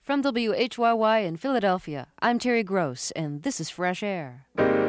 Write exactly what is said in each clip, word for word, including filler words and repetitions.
From W H Y Y in Philadelphia, I'm Terry Gross, and this is Fresh Air.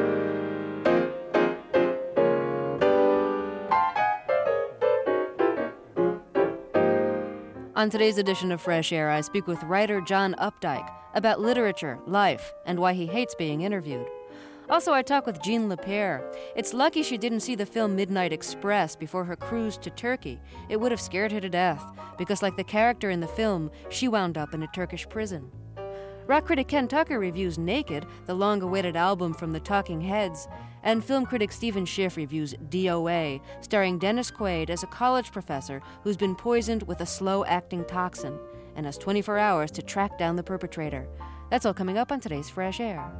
On today's edition of Fresh Air, I speak with writer John Updike about literature, life, and why he hates being interviewed. Also, I talk with Jean Lapierre. It's lucky she didn't see the film Midnight Express before her cruise to Turkey. It would have scared her to death, because like the character in the film, she wound up in a Turkish prison. Rock critic Ken Tucker reviews Naked, the long-awaited album from the Talking Heads, and film critic Stephen Schiff reviews D O A, starring Dennis Quaid as a college professor who's been poisoned with a slow-acting toxin and has twenty-four hours to track down the perpetrator. That's all coming up on today's Fresh Air.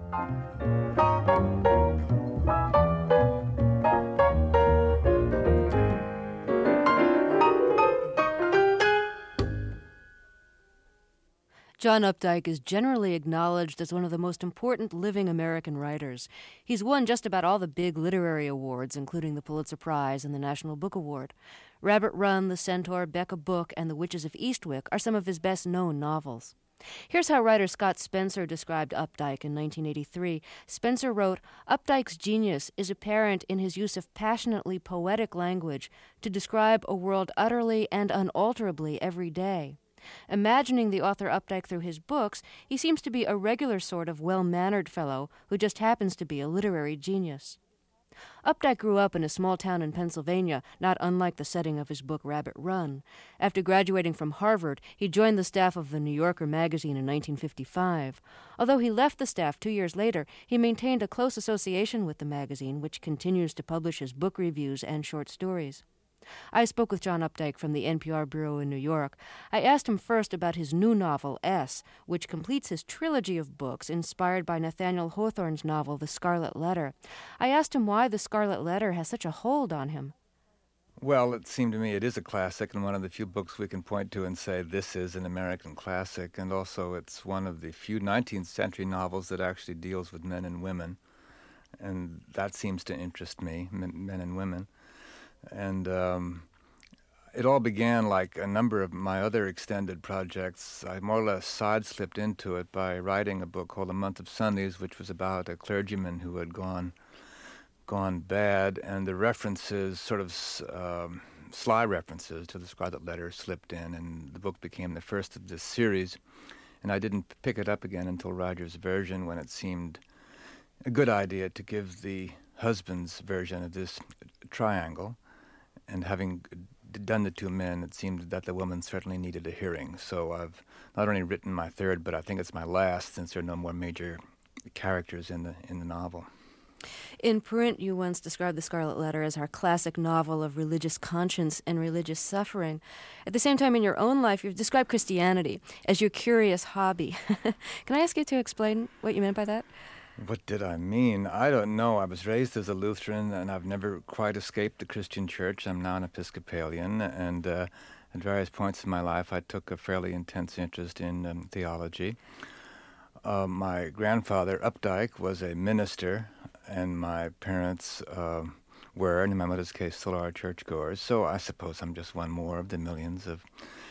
John Updike is generally acknowledged as one of the most important living American writers. He's won just about all the big literary awards, including the Pulitzer Prize and the National Book Award. Rabbit Run, The Centaur, Becca Book, and The Witches of Eastwick are some of his best-known novels. Here's how writer Scott Spencer described Updike in nineteen eighty-three. Spencer wrote, "Updike's genius is apparent in his use of passionately poetic language to describe a world utterly and unalterably everyday. Imagining the author Updike through his books, he seems to be a regular sort of well-mannered fellow who just happens to be a literary genius." Updike grew up in a small town in Pennsylvania, not unlike the setting of his book Rabbit Run. After graduating from Harvard, he joined the staff of the New Yorker magazine in nineteen fifty-five. Although he left the staff two years later, he maintained a close association with the magazine, which continues to publish his book reviews and short stories. I spoke with John Updike from the N P R bureau in New York. I asked him first about his new novel, S, which completes his trilogy of books inspired by Nathaniel Hawthorne's novel, The Scarlet Letter. I asked him why The Scarlet Letter has such a hold on him. Well, it seemed to me it is a classic and one of the few books we can point to and say this is an American classic, and also it's one of the few nineteenth century novels that actually deals with men and women, and that seems to interest me, men, men and women. And um, it all began like a number of my other extended projects. I more or less side-slipped into it by writing a book called A Month of Sundays, which was about a clergyman who had gone gone bad, and the references, sort of um, sly references to the Scarlet Letter slipped in, and the book became the first of this series. And I didn't pick it up again until Roger's version, when it seemed a good idea to give the husband's version of this triangle. And having done the two men, it seemed that the woman certainly needed a hearing. So I've not only written my third, but I think it's my last, since there are no more major characters in the in the novel. In print, you once described The Scarlet Letter as our classic novel of religious conscience and religious suffering. At the same time, in your own life, you've described Christianity as your curious hobby. Can I ask you to explain what you meant by that? What did I mean? I don't know. I was raised as a Lutheran, and I've never quite escaped the Christian church. I'm now an Episcopalian, and uh, at various points in my life, I took a fairly intense interest in um, theology. Uh, my grandfather, Updike, was a minister, and my parents uh, were, and in my mother's case, still are churchgoers. So I suppose I'm just one more of the millions of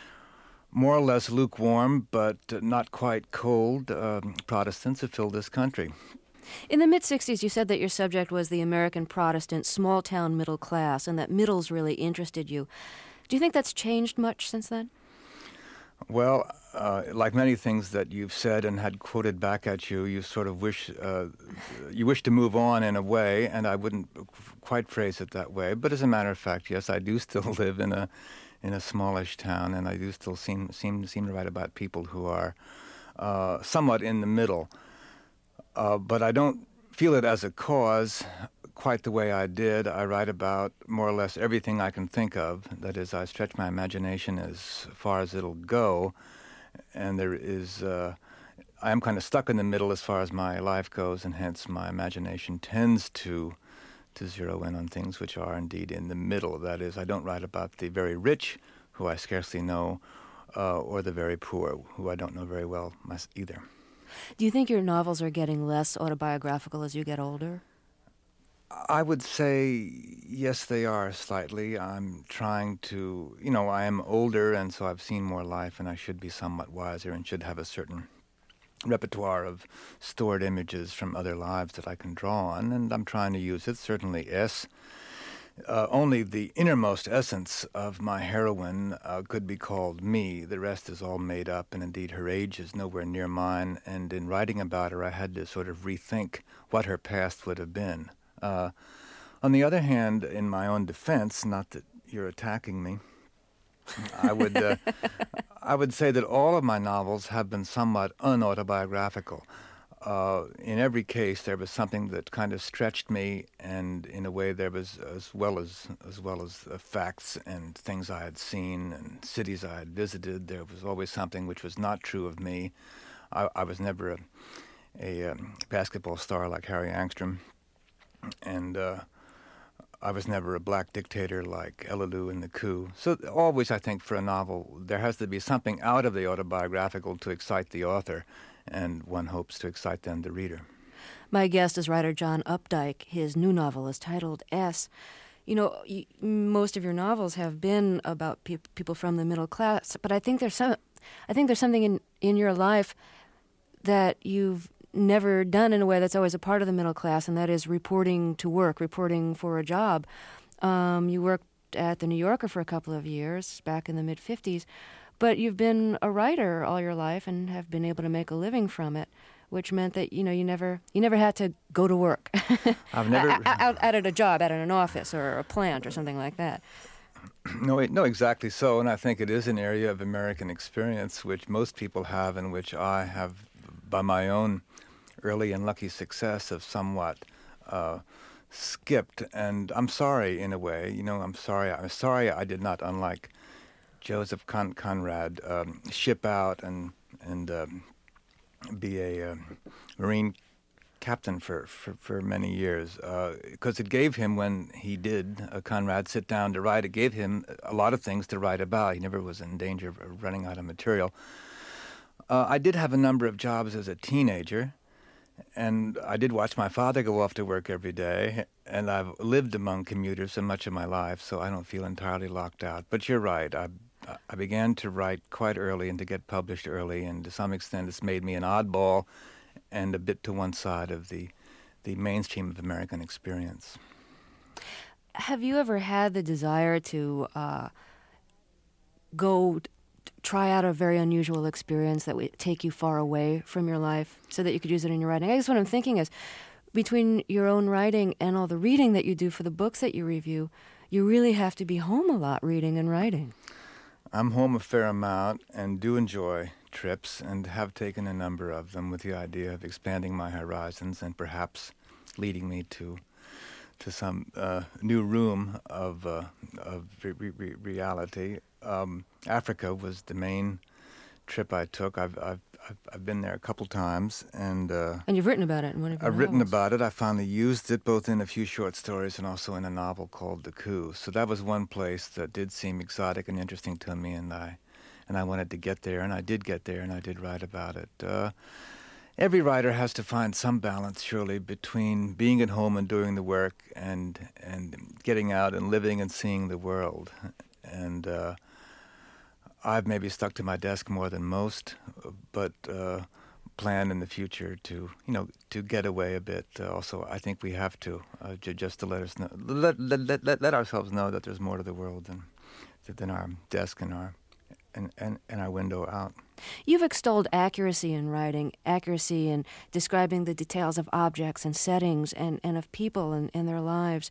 more or less lukewarm, but not quite cold uh, Protestants who filled this country. In the mid-sixties, you said that your subject was the American Protestant small-town middle class, and that middles really interested you. Do you think that's changed much since then? Well, uh, like many things that you've said and had quoted back at you, you sort of wish uh, you wish to move on in a way, and I wouldn't quite phrase it that way. But as a matter of fact, yes, I do still live in a in a smallish town, and I do still seem seem seem to write about people who are uh, somewhat in the middle. Uh, but I don't feel it as a cause quite the way I did. I write about more or less everything I can think of. That is, I stretch my imagination as far as it'll go, and there is uh, I am kind of stuck in the middle as far as my life goes, and hence my imagination tends to to zero in on things which are indeed in the middle. That is, I don't write about the very rich, who I scarcely know, uh, or the very poor, who I don't know very well either. Do you think your novels are getting less autobiographical as you get older? I would say yes, they are slightly. I'm trying to, you know, I am older, and so I've seen more life, and I should be somewhat wiser and should have a certain repertoire of stored images from other lives that I can draw on, and I'm trying to use it. Certainly S. Uh, only the innermost essence of my heroine uh, could be called me. The rest is all made up, and indeed her age is nowhere near mine, and in writing about her I had to sort of rethink what her past would have been. Uh, on the other hand, in my own defense, not that you're attacking me, I would uh, I would say that all of my novels have been somewhat unautobiographical. Uh, in every case, there was something that kind of stretched me, and in a way, there was as well as as well as uh, facts and things I had seen and cities I had visited. There was always something which was not true of me. I, I was never a, a um, basketball star like Harry Angstrom, and uh, I was never a black dictator like Ellalou in The Coup. So always, I think, for a novel, there has to be something out of the autobiographical to excite the author, and one hopes to excite then the reader. My guest is writer John Updike. His new novel is titled S. You know, y- most of your novels have been about pe- people from the middle class, but I think there's some, I think there's something in, in your life that you've never done in a way that's always a part of the middle class, and that is reporting to work, reporting for a job. Um, you worked at The New Yorker for a couple of years back in the mid-fifties, but you've been a writer all your life and have been able to make a living from it, which meant that, you know, you never you never had to go to work. I've never out, out at a job, out in an office or a plant or something like that. No, no, exactly so, and I think it is an area of American experience which most people have, and which I have, by my own early and lucky success, have somewhat uh, skipped. And I'm sorry, in a way. You know, I'm sorry. I'm sorry I did not, unlike Joseph Con- Conrad, um, ship out and and um, be a um, Marine captain for, for, for many years, because uh, it gave him, when he did, uh, Conrad, sit down to write, it gave him a lot of things to write about. He never was in danger of running out of material. Uh, I did have a number of jobs as a teenager, and I did watch my father go off to work every day, and I've lived among commuters so much of my life, so I don't feel entirely locked out. But you're right. I, I began to write quite early and to get published early, and to some extent it's made me an oddball and a bit to one side of the, the mainstream of American experience. Have you ever had the desire to uh, go t- try out a very unusual experience that would take you far away from your life so that you could use it in your writing? I guess what I'm thinking is, between your own writing and all the reading that you do for the books that you review, you really have to be home a lot reading and writing. I'm home a fair amount and do enjoy trips, and have taken a number of them with the idea of expanding my horizons and perhaps leading me to to some uh, new room of uh, of re- re- reality. Um, Africa was the main trip I took. I've I've I've, I've been there a couple times, and uh, and you've written about it in one of your I've novels. written about it. I finally used it both in a few short stories and also in a novel called The Coup. So that was one place that did seem exotic and interesting to me, and I and I wanted to get there, and I did get there, and I did write about it. Uh, every writer has to find some balance, surely, between being at home and doing the work, and and getting out and living and seeing the world. And uh, I've maybe stuck to my desk more than most, but uh, plan in the future to, you know, to get away a bit. Uh, also, I think we have to, uh, j- just to let us know, let, let let let ourselves know that there's more to the world than than our desk and our and, and, and our window out. You've extolled accuracy in writing, accuracy in describing the details of objects and settings and, and of people and, and their lives.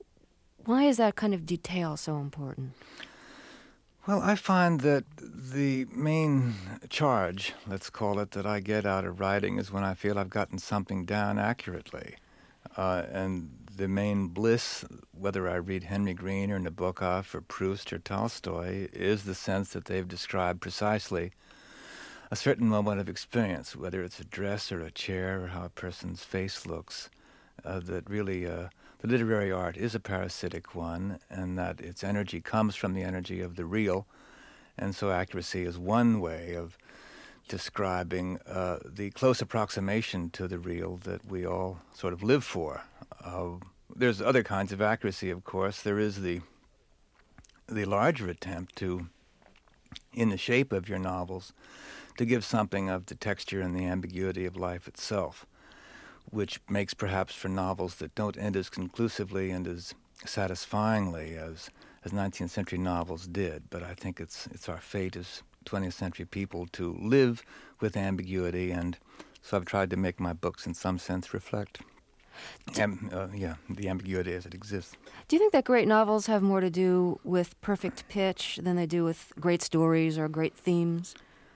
Why is that kind of detail so important? Well, I find that the main charge, let's call it, that I get out of writing is when I feel I've gotten something down accurately. Uh, and the main bliss, whether I read Henry Green or Nabokov or Proust or Tolstoy, is the sense that they've described precisely a certain moment of experience, whether it's a dress or a chair or how a person's face looks, uh, that really uh, the literary art is a parasitic one, and that its energy comes from the energy of the real. And so accuracy is one way of describing uh, the close approximation to the real that we all sort of live for. Uh, there's other kinds of accuracy, of course. There is the the larger attempt to, in the shape of your novels, to give something of the texture and the ambiguity of life itself, which makes perhaps for novels that don't end as conclusively and as satisfyingly as as nineteenth century novels did. But I think it's it's our fate as twentieth century people to live with ambiguity, and so I've tried to make my books in some sense reflect Am, uh, yeah, the ambiguity as it exists. Do you think that great novels have more to do with perfect pitch than they do with great stories or great themes?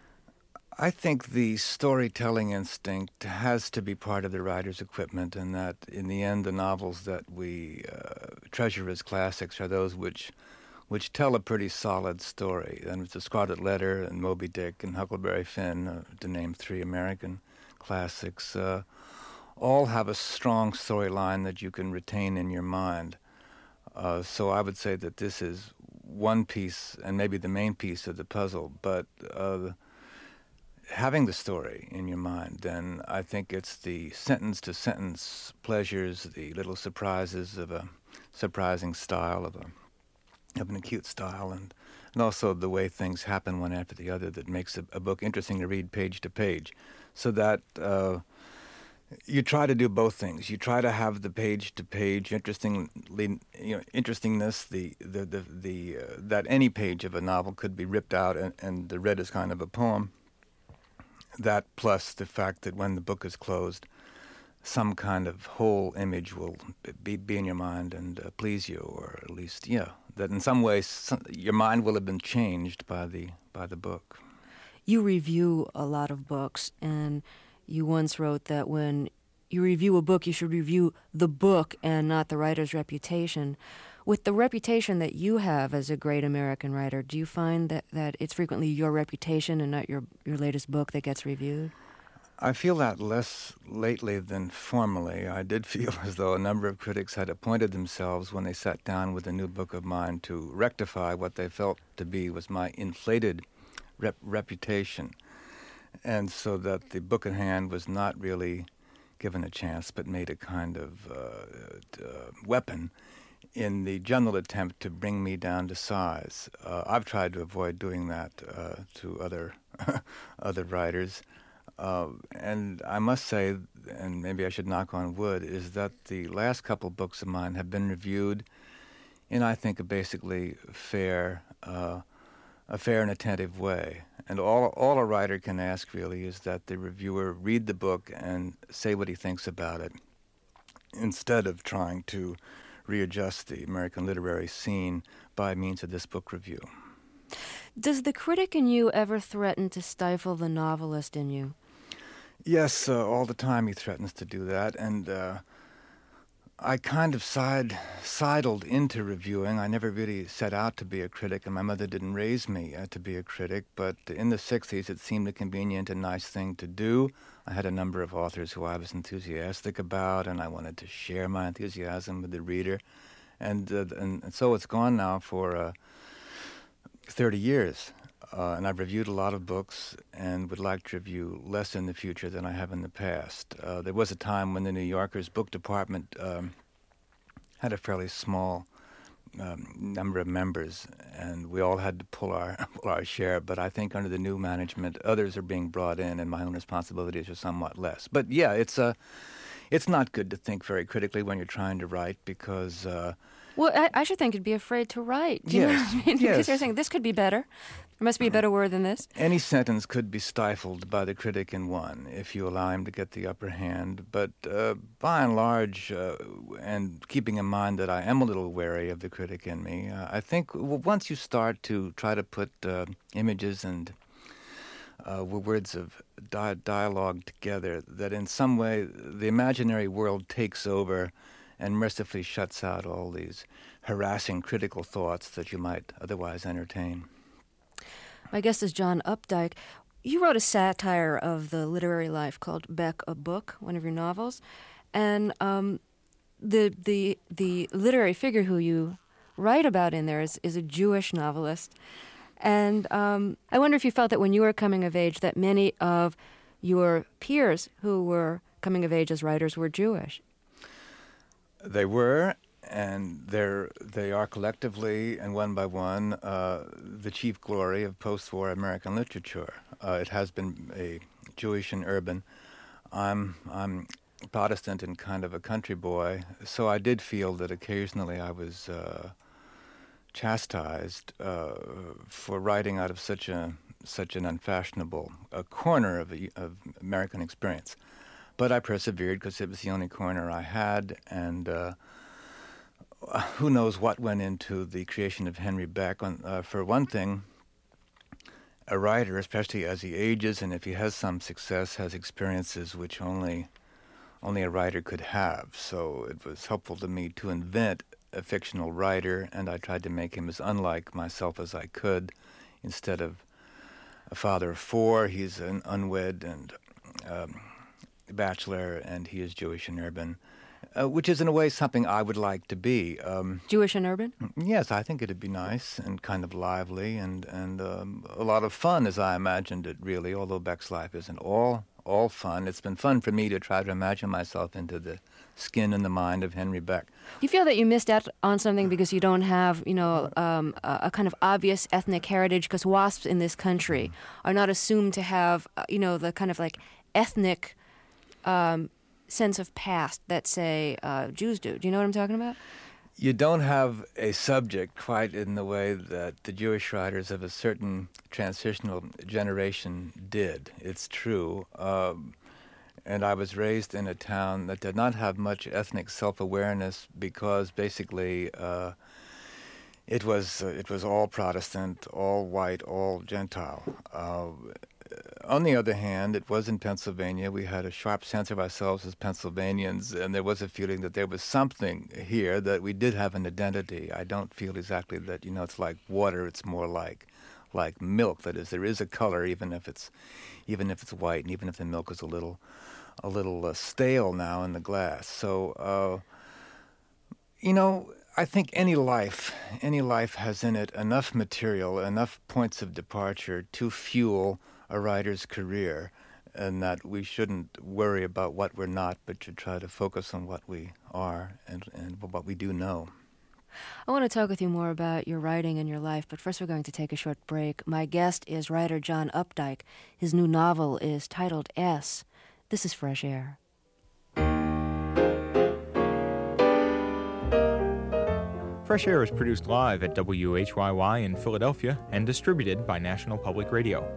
I think the storytelling instinct has to be part of the writer's equipment, and that in the end the novels that we uh, treasure as classics are those which which tell a pretty solid story. And it's The Scarlet Letter and Moby Dick and Huckleberry Finn, uh, to name three American classics, uh, all have a strong storyline that you can retain in your mind. Uh, so I would say that this is one piece, and maybe the main piece of the puzzle, but uh, having the story in your mind, then I think it's the sentence-to-sentence pleasures, the little surprises of a surprising style, of a of an acute style, and, and also the way things happen one after the other that makes a, a book interesting to read page to page. So that uh, you try to do both things. You try to have the page-to-page interestingly, you know, interestingness, the the the, the uh, that any page of a novel could be ripped out and, and read as kind of a poem. That plus the fact that when the book is closed, some kind of whole image will be, be in your mind and uh, please you, or at least, yeah, that in some ways some, your mind will have been changed by the by the book. You review a lot of books, and you once wrote that when you review a book, you should review the book and not the writer's reputation. With the reputation that you have as a great American writer, do you find that, that it's frequently your reputation and not your, your latest book that gets reviewed? I feel that less lately than formerly. I did feel as though a number of critics had appointed themselves when they sat down with a new book of mine to rectify what they felt to be was my inflated rep- reputation. And so that the book at hand was not really given a chance, but made a kind of uh, uh, weapon in the general attempt to bring me down to size. Uh, I've tried to avoid doing that uh, to other other writers. Uh, and I must say, and maybe I should knock on wood, is that the last couple books of mine have been reviewed in, I think, a basically fair, uh, a fair and attentive way. And all all a writer can ask, really, is that the reviewer read the book and say what he thinks about it, instead of trying to readjust the American literary scene by means of this book review. Does the critic in you ever threaten to stifle the novelist in you? Yes, uh, all the time he threatens to do that, and uh, I kind of side, sidled into reviewing. I never really set out to be a critic, and my mother didn't raise me uh, to be a critic, but in the sixties it seemed a convenient and nice thing to do. I had a number of authors who I was enthusiastic about, and I wanted to share my enthusiasm with the reader, and uh, and, and so it's gone now for uh, thirty years. Uh, and I've reviewed a lot of books and would like to review less in the future than I have in the past. Uh, there was a time when the New Yorker's book department um, had a fairly small um, number of members, and we all had to pull our pull our share. But I think under the new management, others are being brought in, and my own responsibilities are somewhat less. But yeah, it's a, it's not good to think very critically when you're trying to write, because Uh, Well, I, I should think you'd be afraid to write. Do you yes, know what I mean? yes. Because you're saying, this could be better. There must be a better word than this. Any sentence could be stifled by the critic in one if you allow him to get the upper hand. But uh, by and large, uh, and keeping in mind that I am a little wary of the critic in me, uh, I think w- once you start to try to put uh, images and uh, words of di- dialogue together, that in some way the imaginary world takes over and mercifully shuts out all these harassing critical thoughts that you might otherwise entertain. My guest is John Updike. You wrote a satire of the literary life called Beck a Book, one of your novels, and um, the the the literary figure who you write about in there is, is a Jewish novelist. And um, I wonder if you felt that when you were coming of age that many of your peers who were coming of age as writers were Jewish. They were, and they're, they are collectively and one by one uh, the chief glory of post-war American literature. Uh, it has been a Jewish and urban. I'm I'm Protestant and kind of a country boy, so I did feel that occasionally I was uh, chastised uh, for writing out of such a such an unfashionable a corner of, a, of American experience. But I persevered because it was the only corner I had, and uh, who knows what went into the creation of Henry Beck. On, uh, for one thing, a writer, especially as he ages and if he has some success, has experiences which only only a writer could have. So it was helpful to me to invent a fictional writer, and I tried to make him as unlike myself as I could. Instead of a father of four, he's an unwed and um, bachelor, and he is Jewish and urban, uh, which is in a way something I would like to be. Um, Jewish and urban? Yes, I think it'd be nice and kind of lively and, and um, a lot of fun as I imagined it, really, although Beck's life isn't all all fun. It's been fun for me to try to imagine myself into the skin and the mind of Henry Beck. Do you feel that you missed out on something because you don't have, you know, um, a, a kind of obvious ethnic heritage? Because WASPs in this country are not assumed to have, uh, you know, the kind of like ethnic um, sense of past that, say, uh, Jews do. Do you know what I'm talking about? You don't have a subject quite in the way that the Jewish writers of a certain transitional generation did. It's true. Um, and I was raised in a town that did not have much ethnic self-awareness because basically uh, it was uh, it was all Protestant, all white, all Gentile. Uh, On the other hand, it was in Pennsylvania. We had a sharp sense of ourselves as Pennsylvanians, and there was a feeling that there was something here, that we did have an identity. I don't feel exactly that, you know, it's like water. It's more like like milk. That is, there is a color, even if it's even if it's white, and even if the milk is a little a little uh, stale now in the glass. So, uh, you know, I think any life, any life has in it enough material, enough points of departure to fuel a writer's career, and that we shouldn't worry about what we're not, but should try to focus on what we are and, and what we do know. I want to talk with you more about your writing and your life, but first we're going to take a short break. My guest is writer John Updike. His new novel is titled S. This is Fresh Air. Fresh Air is produced live at W H Y Y in Philadelphia and distributed by National Public Radio.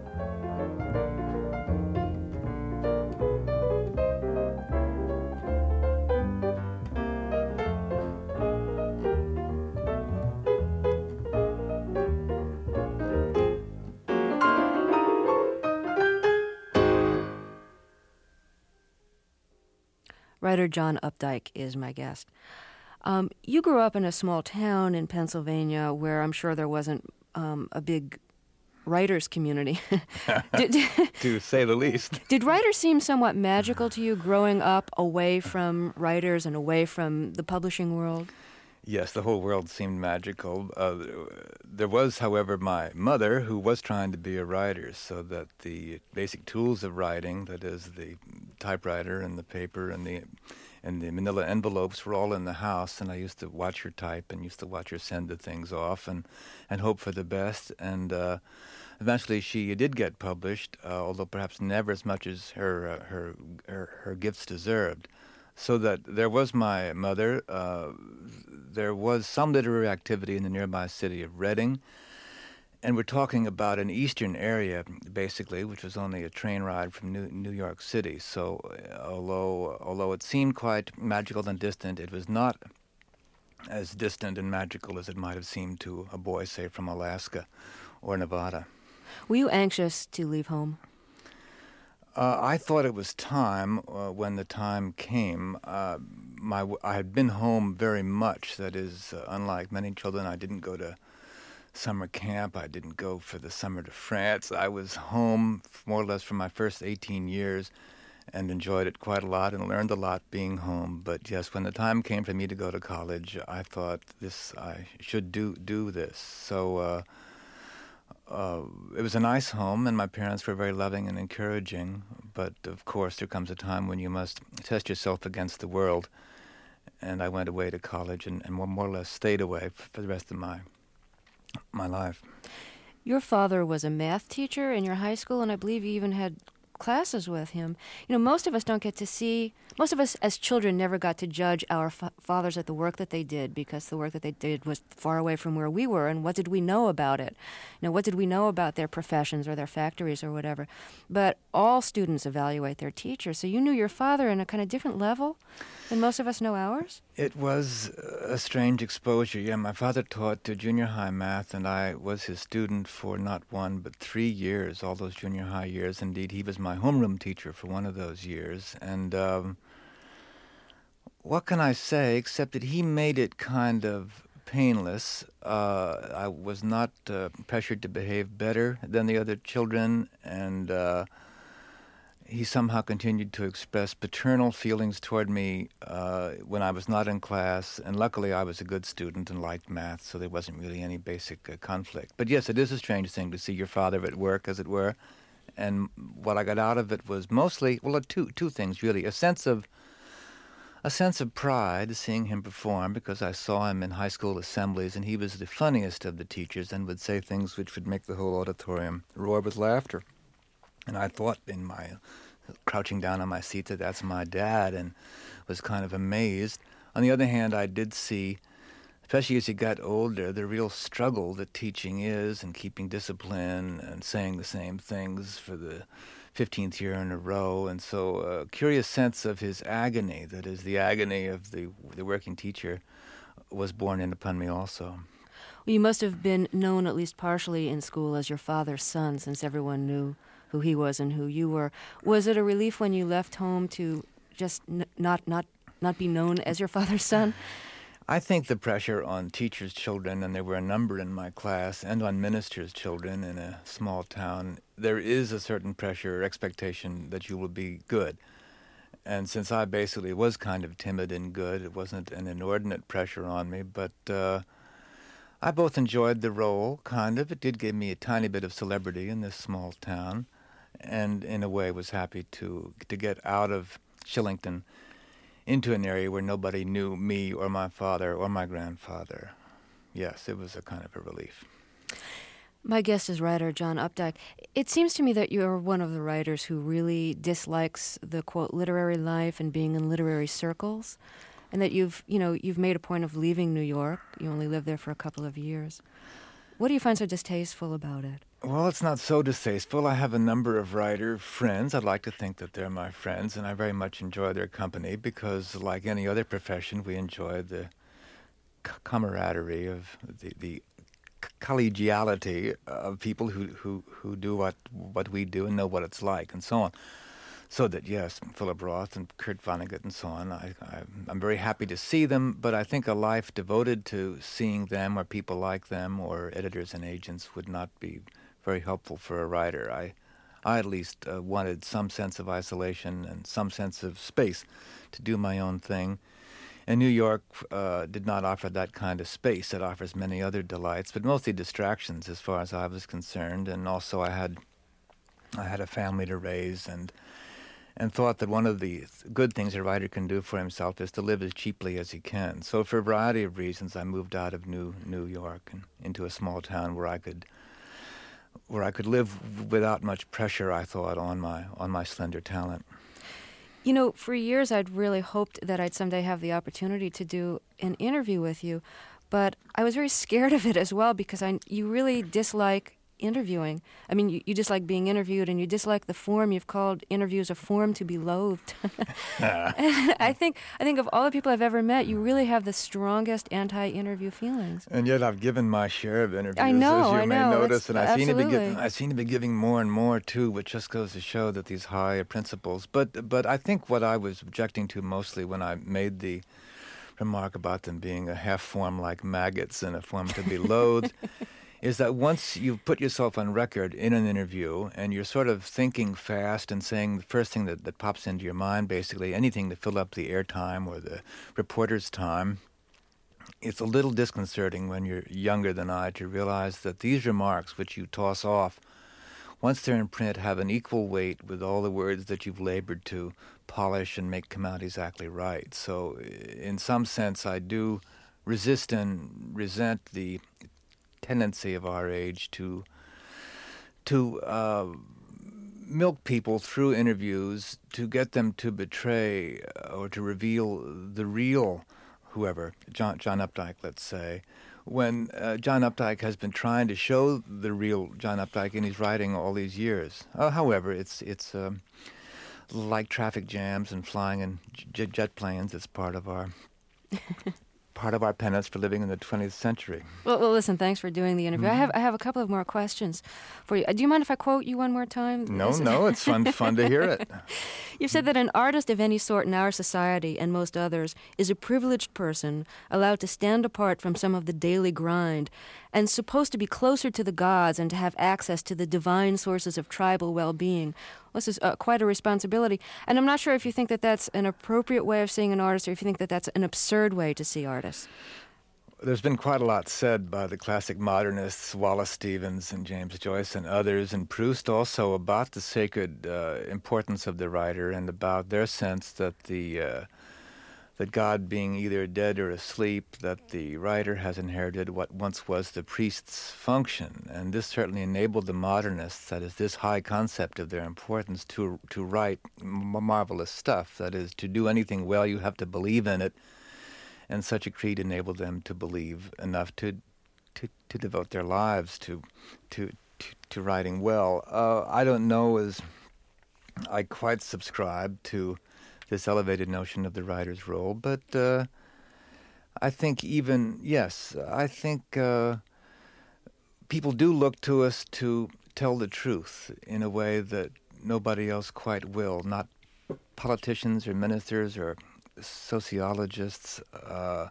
Writer John Updike is my guest. Um, you grew up in a small town in Pennsylvania where I'm sure there wasn't um, a big writers community. did, to say the least. Did writers seem somewhat magical to you growing up away from writers and away from the publishing world? Yes, the whole world seemed magical. Uh, there was, however, my mother who was trying to be a writer, so that the basic tools of writing, that is the typewriter and the paper and the and the manila envelopes, were all in the house, and I used to watch her type and used to watch her send the things off and, and hope for the best. And uh, eventually she did get published, uh, although perhaps never as much as her, uh, her, her, her gifts deserved. So that there was my mother, uh, there was some literary activity in the nearby city of Reading, and we're talking about an eastern area, basically, which was only a train ride from New, New York City. So uh, although although it seemed quite magical and distant, it was not as distant and magical as it might have seemed to a boy, say, from Alaska or Nevada. Were you anxious to leave home? Uh, I thought it was time uh, when the time came. Uh, my I had been home very much. That is, uh, unlike many children, I didn't go to summer camp. I didn't go for the summer to France. I was home more or less for my first eighteen years and enjoyed it quite a lot and learned a lot being home. But yes, when the time came for me to go to college, I thought this I should do do this. So uh, uh, it was a nice home, and my parents were very loving and encouraging. But of course, there comes a time when you must test yourself against the world. and I went away to college and, and more or less stayed away for the rest of my my life. Your father was a math teacher in your high school, and I believe you even had classes with him. You know, most of us don't get to see, most of us as children never got to judge our fa- fathers at the work that they did, because the work that they did was far away from where we were, and what did we know about it? You know, what did we know about their professions or their factories or whatever? But all students evaluate their teachers, so you knew your father in a kind of different level than most of us know ours? It was a strange exposure. Yeah, my father taught uh, junior high math, and I was his student for not one but three years, all those junior high years. Indeed, he was my homeroom teacher for one of those years. And um, what can I say except that he made it kind of painless. Uh, I was not uh, pressured to behave better than the other children, and uh, he somehow continued to express paternal feelings toward me uh, when I was not in class, and luckily I was a good student and liked math, so there wasn't really any basic uh, conflict. But yes, it is a strange thing to see your father at work, as it were, and what I got out of it was mostly, well, two two things really: a sense of a sense of pride seeing him perform, because I saw him in high school assemblies, and he was the funniest of the teachers and would say things which would make the whole auditorium roar with laughter. And I thought in my crouching down on my seat that that's my dad, and was kind of amazed. On the other hand, I did see, especially as he got older, the real struggle that teaching is, and keeping discipline and saying the same things for the fifteenth year in a row. And so a curious sense of his agony, that is the agony of the the working teacher, was borne in upon me also. Well, you must have been known at least partially in school as your father's son, since everyone knew who he was and who you were. Was it a relief when you left home to just n- not not not be known as your father's son? I think the pressure on teachers' children, and there were a number in my class, and on ministers' children in a small town, there is a certain pressure or expectation that you will be good. And since I basically was kind of timid and good, it wasn't an inordinate pressure on me, but uh, I both enjoyed the role, kind of. It did give me a tiny bit of celebrity in this small town, and in a way was happy to to get out of Shillington into an area where nobody knew me or my father or my grandfather. Yes, it was a kind of a relief. My guest is writer John Updike. It seems to me that you're one of the writers who really dislikes the, quote, literary life and being in literary circles, and that you've, you know, you've made a point of leaving New York. You only lived there for a couple of years. What do you find so distasteful about it? Well, it's not so distasteful. I have a number of writer friends. I'd like to think that they're my friends, and I very much enjoy their company because, like any other profession, we enjoy the c- camaraderie of the, the c- collegiality of people who, who, who do what, what we do and know what it's like, and so on. So that, yes, Philip Roth and Kurt Vonnegut and so on, I, I, I'm very happy to see them, but I think a life devoted to seeing them or people like them or editors and agents would not be very helpful for a writer. I, I at least uh, wanted some sense of isolation and some sense of space to do my own thing. And New York uh, did not offer that kind of space. It offers many other delights, but mostly distractions as far as I was concerned. And also I had, I had a family to raise, and and thought that one of the good things a writer can do for himself is to live as cheaply as he can. So for a variety of reasons, I moved out of New New York and into a small town where I could where I could live without much pressure, I thought, on my on my slender talent. You know, for years I'd really hoped that I'd someday have the opportunity to do an interview with you, but I was very scared of it as well because I you really dislike interviewing. I mean, you, you dislike being interviewed, and you dislike the form. You've called interviews a form to be loathed. I think I think of all the people I've ever met, you really have the strongest anti-interview feelings. And yet, I've given my share of interviews, I know, as you I may know. notice, It's, and I seem to be absolutely. giving I seem to be giving more and more too, which just goes to show that these high principles. But but I think what I was objecting to mostly when I made the remark about them being a half form like maggots and a form to be loathed is that once you've put yourself on record in an interview and you're sort of thinking fast and saying the first thing that, that pops into your mind, basically anything to fill up the airtime or the reporter's time, it's a little disconcerting when you're younger than I to realize that these remarks, which you toss off once they're in print, have an equal weight with all the words that you've labored to polish and make come out exactly right. So in some sense, I do resist and resent the tendency of our age to to uh, milk people through interviews to get them to betray or to reveal the real whoever, John, John Updike, let's say, when uh, John Updike has been trying to show the real John Updike in his writing all these years. Uh, however, it's it's um, like traffic jams and flying in j- jet planes. It's part of our part of our penance for living in the twentieth century. Well, well listen, thanks for doing the interview. Mm-hmm. I have I have a couple of more questions for you. Uh, do you mind if I quote you one more time? No, no, it's fun fun to hear it. You said that an artist of any sort in our society and most others is a privileged person allowed to stand apart from some of the daily grind and supposed to be closer to the gods and to have access to the divine sources of tribal well-being. Well, this is uh, quite a responsibility. And I'm not sure if you think that that's an appropriate way of seeing an artist or if you think that that's an absurd way to see artists. There's been quite a lot said by the classic modernists, Wallace Stevens and James Joyce and others, and Proust also, about the sacred uh, importance of the writer and about their sense that the uh, that God being either dead or asleep, that the writer has inherited what once was the priest's function. And this certainly enabled the modernists, that is, this high concept of their importance, to to write m- marvelous stuff. That is, to do anything well, you have to believe in it. And such a creed enabled them to believe enough to to, to devote their lives to to to, to writing well. Uh, I don't know as I quite subscribe to this elevated notion of the writer's role, but uh, I think even, yes, I think uh, people do look to us to tell the truth in a way that nobody else quite will, not politicians or ministers or sociologists. Uh,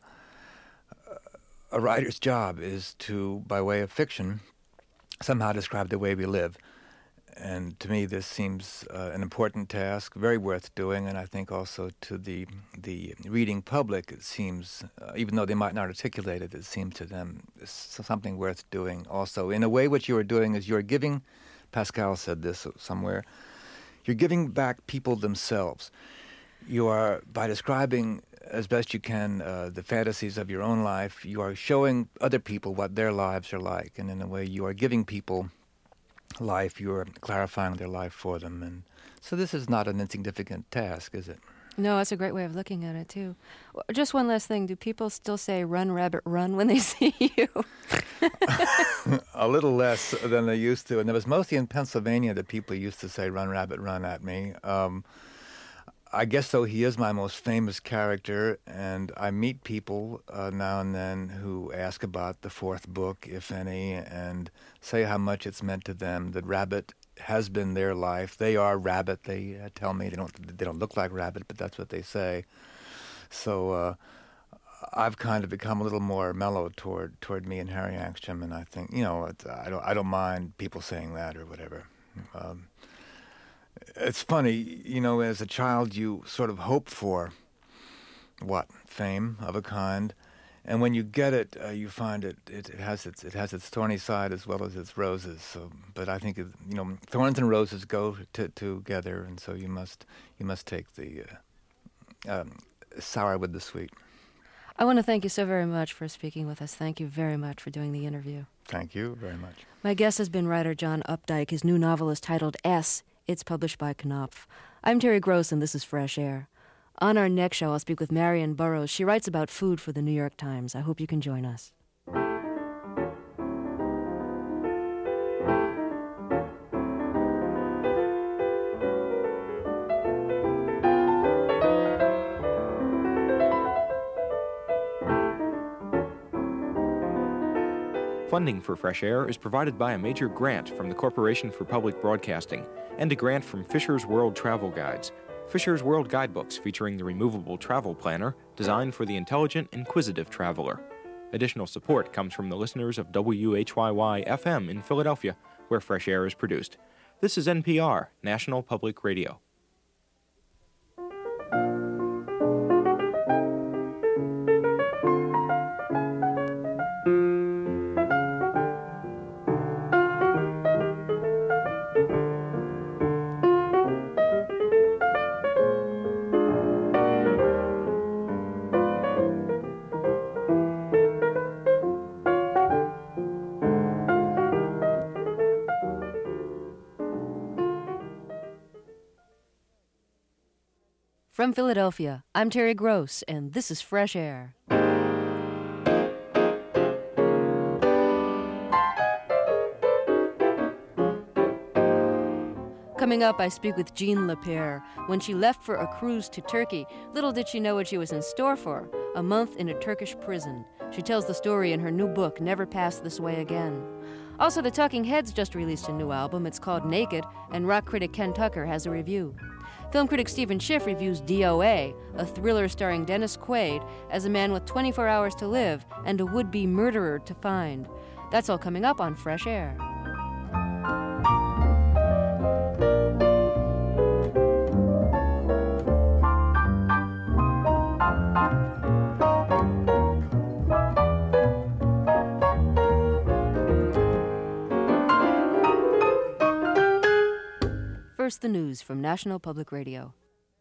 a writer's job is to, by way of fiction, somehow describe the way we live. And to me, this seems uh, an important task, very worth doing, and I think also to the the reading public, it seems, uh, even though they might not articulate it, it seems to them something worth doing also. In a way, what you are doing is you're giving, Pascal said this somewhere, you're giving back people themselves. You are, by describing as best you can uh, the fantasies of your own life, you are showing other people what their lives are like, and in a way you are giving people life, you are clarifying their life for them. And so this is not an insignificant task, is it? No, that's a great way of looking at it, too. Just one last thing. Do people still say, run, rabbit, run when they see you? A little less than they used to. And it was mostly in Pennsylvania that people used to say, run, rabbit, run at me. Um, I guess, though, he is my most famous character, and I meet people uh, now and then who ask about the fourth book, if any, and say how much it's meant to them. That Rabbit has been their life. They are Rabbit. They uh, tell me they don't they don't look like Rabbit, but that's what they say. So uh, I've kind of become a little more mellow toward toward me and Harry Angstrom, and I think, you know, it's, I don't I don't mind people saying that or whatever. Um, It's funny, you know, as a child you sort of hope for, what, fame of a kind, and when you get it, uh, you find it, it, it has its it has its thorny side as well as its roses. So, but I think, it, you know, thorns and roses go to, together, and so you must you must take the uh, um, sour with the sweet. I want to thank you so very much for speaking with us. Thank you very much for doing the interview. Thank you very much. My guest has been writer John Updike. His new novel is titled S. It's published by Knopf. I'm Terry Gross, and this is Fresh Air. On our next show, I'll speak with Marion Burroughs. She writes about food for the New York Times. I hope you can join us. Funding for Fresh Air is provided by a major grant from the Corporation for Public Broadcasting and a grant from Fisher's World Travel Guides, Fisher's World Guidebooks featuring the removable travel planner designed for the intelligent, inquisitive traveler. Additional support comes from the listeners of W H Y Y F M in Philadelphia, where Fresh Air is produced. This is N P R, National Public Radio. From Philadelphia, I'm Terry Gross, and this is Fresh Air. Coming up, I speak with Jean Lapierre. When she left for a cruise to Turkey, little did she know what she was in store for, a month in a Turkish prison. She tells the story in her new book, Never Pass This Way Again. Also, the Talking Heads just released a new album. It's called Naked, and rock critic Ken Tucker has a review. Film critic Stephen Schiff reviews D O A, a thriller starring Dennis Quaid as a man with twenty-four hours to live and a would-be murderer to find. That's all coming up on Fresh Air. First, the news from National Public Radio.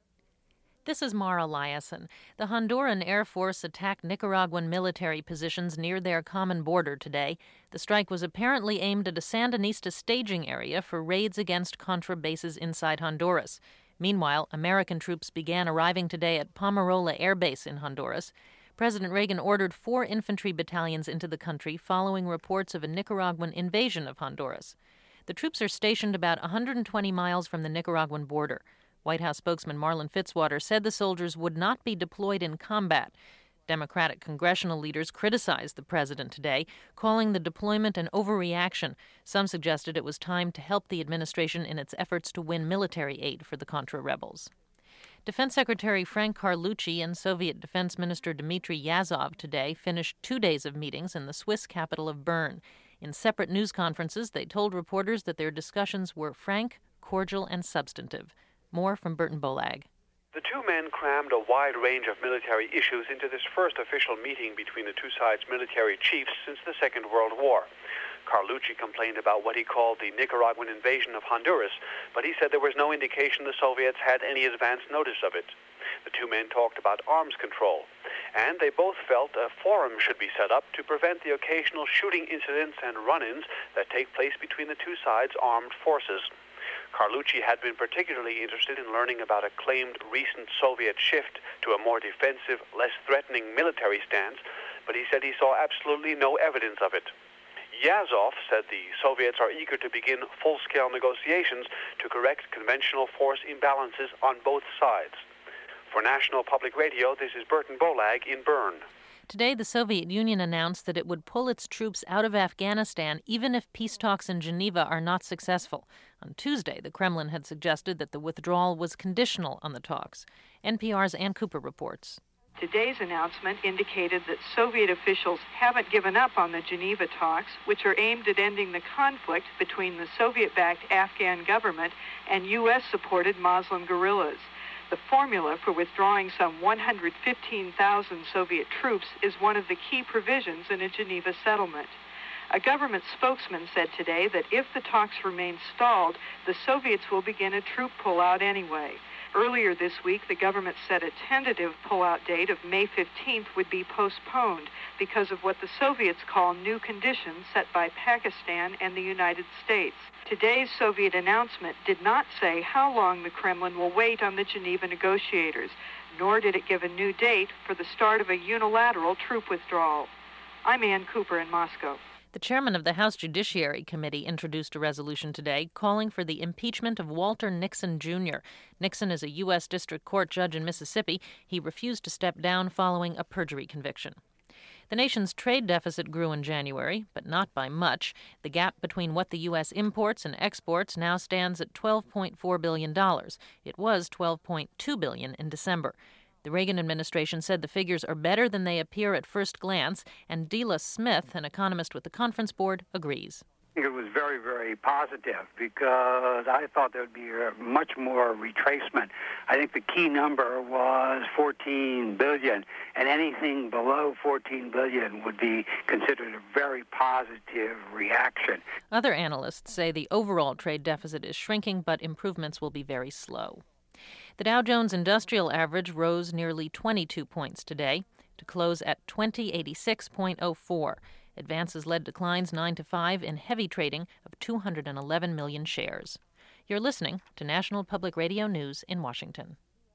This is Mara Liasson. The Honduran Air Force attacked Nicaraguan military positions near their common border today. The strike was apparently aimed at a Sandinista staging area for raids against Contra bases inside Honduras. Meanwhile, American troops began arriving today at Pomarola Air Base in Honduras. President Reagan ordered four infantry battalions into the country following reports of a Nicaraguan invasion of Honduras. The troops are stationed about one hundred twenty miles from the Nicaraguan border. White House spokesman Marlon Fitzwater said the soldiers would not be deployed in combat. Democratic congressional leaders criticized the president today, calling the deployment an overreaction. Some suggested it was time to help the administration in its efforts to win military aid for the Contra rebels. Defense Secretary Frank Carlucci and Soviet Defense Minister Dmitry Yazov today finished two days of meetings in the Swiss capital of Bern. In separate news conferences, they told reporters that their discussions were frank, cordial, and substantive. More from Burton Bolag. The two men crammed a wide range of military issues into this first official meeting between the two sides' military chiefs since the Second World War. Carlucci complained about what he called the Nicaraguan invasion of Honduras, but he said there was no indication the Soviets had any advance notice of it. The two men talked about arms control, and they both felt a forum should be set up to prevent the occasional shooting incidents and run-ins that take place between the two sides' armed forces. Carlucci had been particularly interested in learning about a claimed recent Soviet shift to a more defensive, less threatening military stance, but he said he saw absolutely no evidence of it. Yazov said the Soviets are eager to begin full-scale negotiations to correct conventional force imbalances on both sides. For National Public Radio, this is Burton Bolag in Bern. Today, the Soviet Union announced that it would pull its troops out of Afghanistan even if peace talks in Geneva are not successful. On Tuesday, the Kremlin had suggested that the withdrawal was conditional on the talks. N P R's Ann Cooper reports. Today's announcement indicated that Soviet officials haven't given up on the Geneva talks, which are aimed at ending the conflict between the Soviet-backed Afghan government and U S-supported Muslim guerrillas. The formula for withdrawing some one hundred fifteen thousand Soviet troops is one of the key provisions in a Geneva settlement. A government spokesman said today that if the talks remain stalled, the Soviets will begin a troop pullout anyway. Earlier this week, the government said a tentative pullout date of May fifteenth would be postponed because of what the Soviets call new conditions set by Pakistan and the United States. Today's Soviet announcement did not say how long the Kremlin will wait on the Geneva negotiators, nor did it give a new date for the start of a unilateral troop withdrawal. I'm Ann Cooper in Moscow. The chairman of the House Judiciary Committee introduced a resolution today calling for the impeachment of Walter Nixon, Junior Nixon is a U S District Court judge in Mississippi. He refused to step down following a perjury conviction. The nation's trade deficit grew in January, but not by much. The gap between what the U S imports and exports now stands at twelve point four billion dollars. It was twelve point two billion dollars in December. The Reagan administration said the figures are better than they appear at first glance, and Dela Smith, an economist with the Conference Board, agrees. It was very, very positive because I thought there would be a much more retracement. I think the key number was fourteen billion dollars, and anything below fourteen billion dollars would be considered a very positive reaction. Other analysts say the overall trade deficit is shrinking, but improvements will be very slow. The Dow Jones Industrial Average rose nearly twenty-two points today to close at twenty eighty-six point oh four. Advances led declines nine to five in heavy trading of two hundred eleven million shares. You're listening to National Public Radio News in Washington.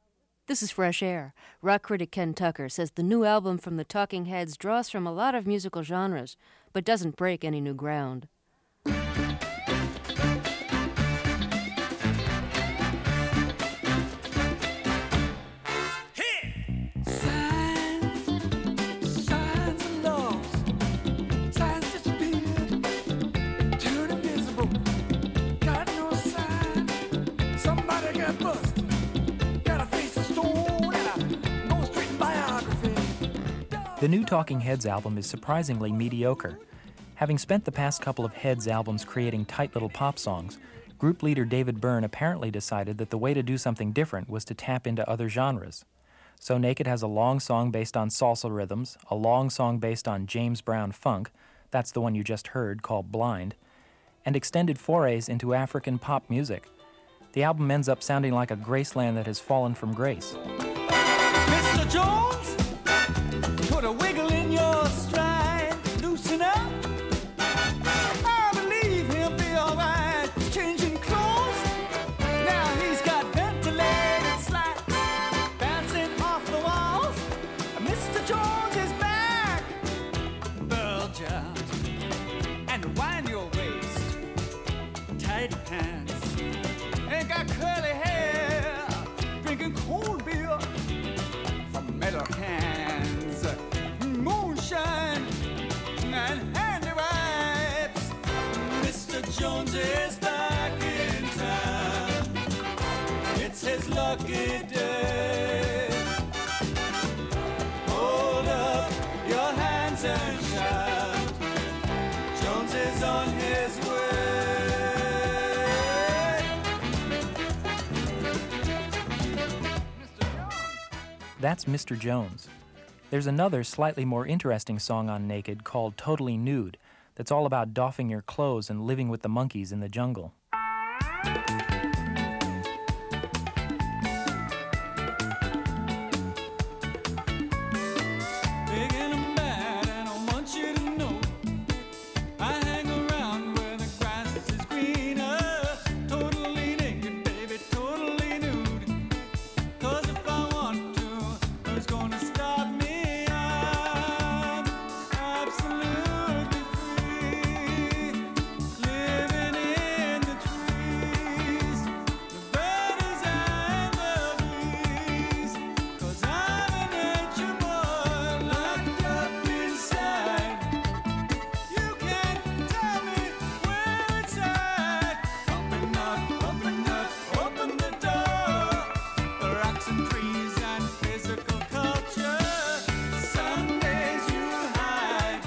This is Fresh Air. Rock critic Ken Tucker says the new album from the Talking Heads draws from a lot of musical genres, but doesn't break any new ground. The new Talking Heads album is surprisingly mediocre. Having spent the past couple of Heads albums creating tight little pop songs, group leader David Byrne apparently decided that the way to do something different was to tap into other genres. So Naked has a long song based on salsa rhythms, a long song based on James Brown funk, that's the one you just heard called Blind, and extended forays into African pop music. The album ends up sounding like a Graceland that has fallen from grace. Mister Jones, put a wiggle in your stride, loosen up. I believe he'll be all right. Changing clothes, now he's got ventilated slats bouncing off the walls. Mister Jones is back. Bulge out and wind your waist, tight pants, ain't got curly hair, drinking cold beer from metal cans, moonshine and handy wipes. Mister Jones is back in town. It's his lucky day. Hold up your hands and shout. Jones is on his way. That's Mister Jones. There's another slightly more interesting song on Naked called Totally Nude that's all about doffing your clothes and living with the monkeys in the jungle. Big and bad, and I want you to know I hang around where the grass is greener. Totally naked, baby, totally nude. 'Cause if I want to, who's gonna stop me? I'm absolutely free, living in the trees, the birdies and the bees. 'Cause I'm a nature boy locked up inside. You can't tell me where it's at. Open up, open up, open the door. The rocks and trees and physical culture. Some days you hide.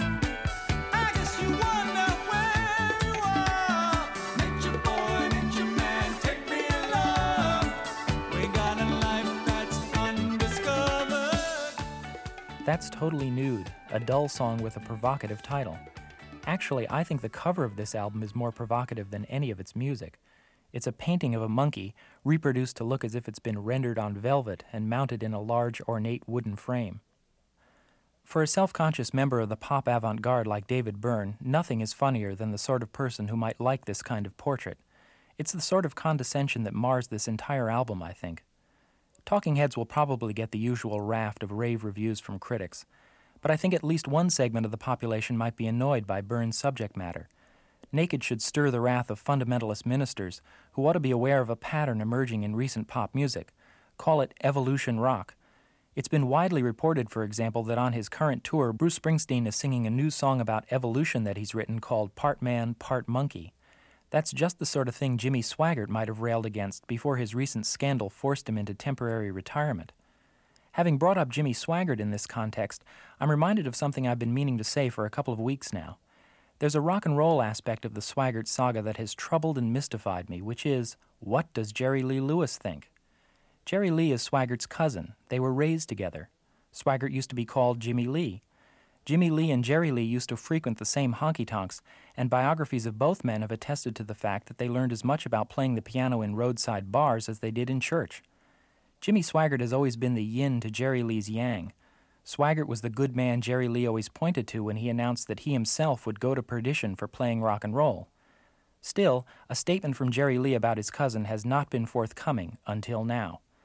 I guess you wonder where you are. Nature boy, nature man, take me along. We got a life that's undiscovered. That's Totally Nude, a dull song with a provocative title. Actually, I think the cover of this album is more provocative than any of its music. It's a painting of a monkey, reproduced to look as if it's been rendered on velvet and mounted in a large, ornate wooden frame. For a self-conscious member of the pop avant-garde like David Byrne, nothing is funnier than the sort of person who might like this kind of portrait. It's the sort of condescension that mars this entire album, I think. Talking Heads will probably get the usual raft of rave reviews from critics, but I think at least one segment of the population might be annoyed by Byrne's subject matter. Naked should stir the wrath of fundamentalist ministers who ought to be aware of a pattern emerging in recent pop music. Call it evolution rock. It's been widely reported, for example, that on his current tour, Bruce Springsteen is singing a new song about evolution that he's written called Part Man, Part Monkey. That's just the sort of thing Jimmy Swaggart might have railed against before his recent scandal forced him into temporary retirement. Having brought up Jimmy Swaggart in this context, I'm reminded of something I've been meaning to say for a couple of weeks now. There's a rock and roll aspect of the Swaggart saga that has troubled and mystified me, which is, what does Jerry Lee Lewis think? Jerry Lee is Swaggart's cousin. They were raised together. Swaggart used to be called Jimmy Lee. Jimmy Lee and Jerry Lee used to frequent the same honky-tonks, and biographies of both men have attested to the fact that they learned as much about playing the piano in roadside bars as they did in church. Jimmy Swaggart has always been the yin to Jerry Lee's yang. Swaggart was the good man Jerry Lee always pointed to when he announced that he himself would go to perdition for playing rock and roll. Still, a statement from Jerry Lee about his cousin has not been forthcoming until now.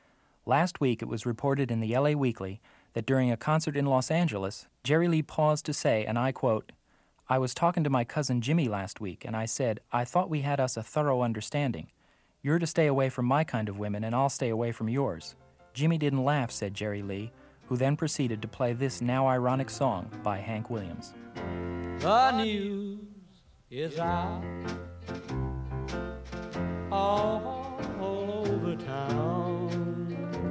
Last week it was reported in the L A Weekly that during a concert in Los Angeles, Jerry Lee paused to say, and I quote, "I was talking to my cousin Jimmy last week, and I said, I thought we had us a thorough understanding. You're to stay away from my kind of women, and I'll stay away from yours." Jimmy didn't laugh, said Jerry Lee, who then proceeded to play this now ironic song by Hank Williams. The news is out all over town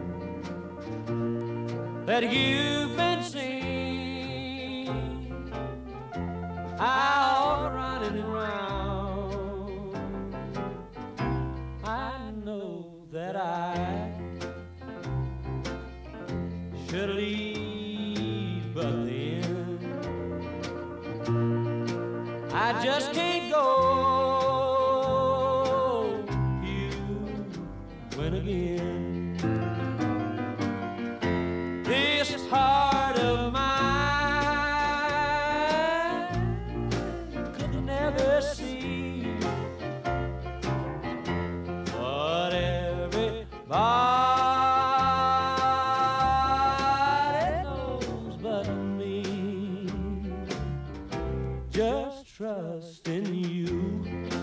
that you've been seen out running around. I know that I should leave, but then I just can't go. You win again. This heart of mine could never see what everybody knows but me. Just trust in you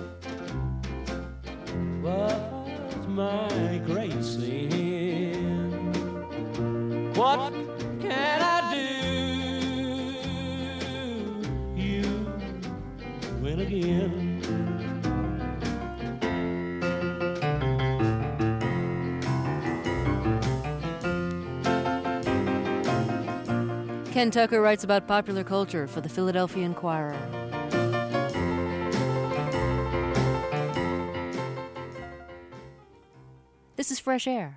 was my great sin. What can I do? You win again. Ken Tucker writes about popular culture for the Philadelphia Inquirer. This is Fresh Air.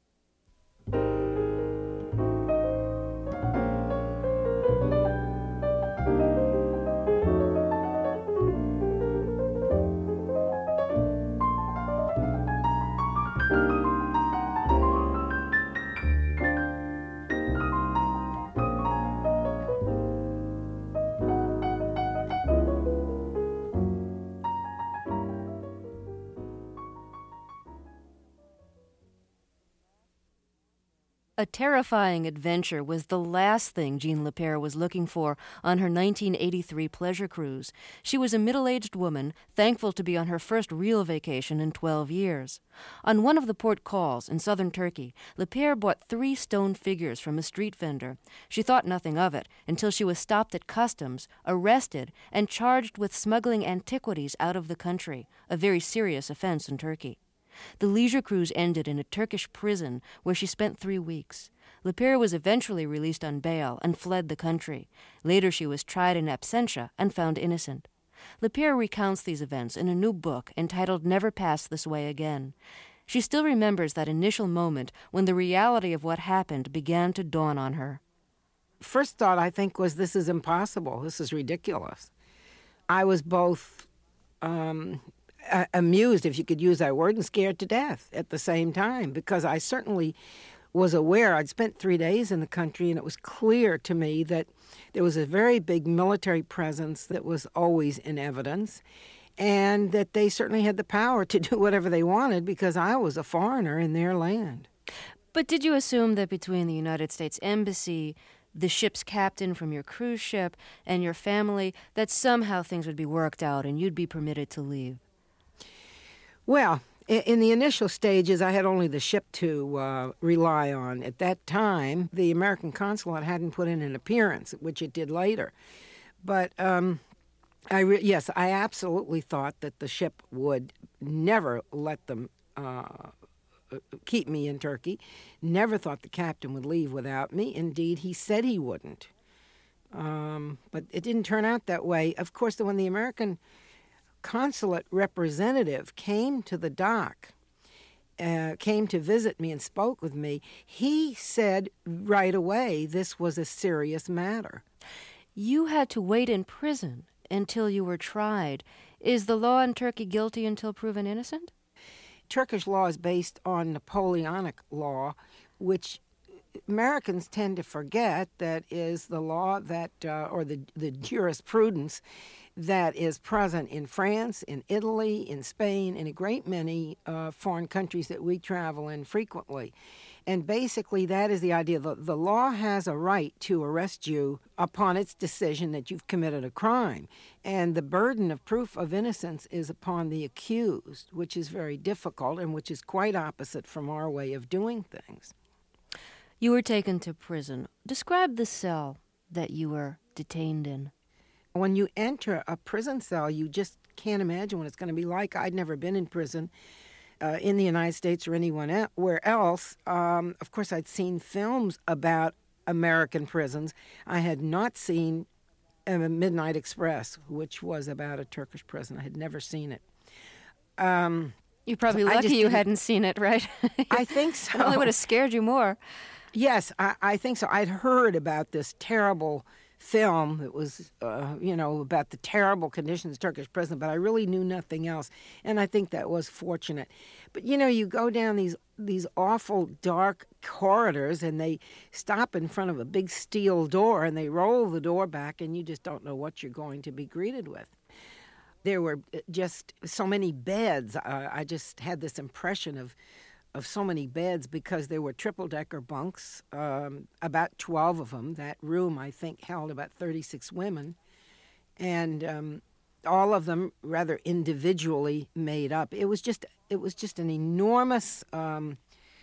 A terrifying adventure was the last thing Jean Lapierre was looking for on her nineteen eighty-three pleasure cruise. She was a middle-aged woman, thankful to be on her first real vacation in twelve years. On one of the port calls in southern Turkey, Lapierre bought three stone figures from a street vendor. She thought nothing of it until she was stopped at customs, arrested, and charged with smuggling antiquities out of the country, a very serious offense in Turkey. The leisure cruise ended in a Turkish prison where she spent three weeks. Lapierre was eventually released on bail and fled the country. Later she was tried in absentia and found innocent. Lapierre recounts these events in a new book entitled Never Pass This Way Again. She still remembers that initial moment when the reality of what happened began to dawn on her. First thought, I think, was this is impossible. This is ridiculous. I was both um, uh, amused, if you could use that word, and scared to death at the same time, because I certainly was aware. I'd spent three days in the country, and it was clear to me that there was a very big military presence that was always in evidence, and that they certainly had the power to do whatever they wanted because I was a foreigner in their land. But did you assume that between the United States Embassy, the ship's captain from your cruise ship, and your family, that somehow things would be worked out and you'd be permitted to leave? Well, in the initial stages, I had only the ship to uh, rely on. At that time, the American consulate hadn't put in an appearance, which it did later. But um, I re- yes, I absolutely thought that the ship would never let them uh, keep me in Turkey. Never thought the captain would leave without me. Indeed, he said he wouldn't. Um, but it didn't turn out that way. Of course, when the American consulate representative came to the dock, uh, came to visit me and spoke with me, he said right away this was a serious matter. You had to wait in prison until you were tried. Is the law in Turkey guilty until proven innocent? Turkish law is based on Napoleonic law, which Americans tend to forget that is the law that, uh, or the, the jurisprudence that is present in France, in Italy, in Spain, in a great many uh, foreign countries that we travel in frequently. And basically, that is the idea. The, the law has a right to arrest you upon its decision that you've committed a crime. And the burden of proof of innocence is upon the accused, which is very difficult and which is quite opposite from our way of doing things. You were taken to prison. Describe the cell that you were detained in. When you enter a prison cell, you just can't imagine what it's going to be like. I'd never been in prison uh, in the United States or anywhere else. Um, of course, I'd seen films about American prisons. I had not seen uh, Midnight Express, which was about a Turkish prison. I had never seen it. Um, You're probably I lucky just you didn't- hadn't seen it, right? I think so. It only would have scared you more. Yes, I, I think so. I'd heard about this terrible film that was, uh, you know, about the terrible conditions of Turkish prison, but I really knew nothing else, and I think that was fortunate. But, you know, you go down these these awful dark corridors, and they stop in front of a big steel door, and they roll the door back, and you just don't know what you're going to be greeted with. There were just so many beds. Uh, I just had this impression of of so many beds because there were triple-decker bunks, um, about twelve of them. That room, I think, held about thirty-six women, and um, all of them rather individually made up. It was just, it was just an enormous um,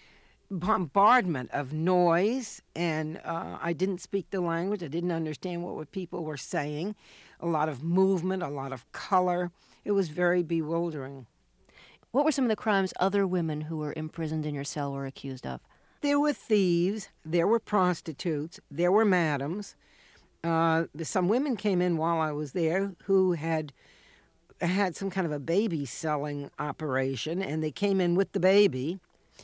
bombardment of noise, and uh, I didn't speak the language. I didn't understand what people were saying. A lot of movement, a lot of color. It was very bewildering. What were some of the crimes other women who were imprisoned in your cell were accused of? There were thieves, there were prostitutes, there were madams. Uh, some women came in while I was there who had had some kind of a baby selling operation, and they came in with the baby.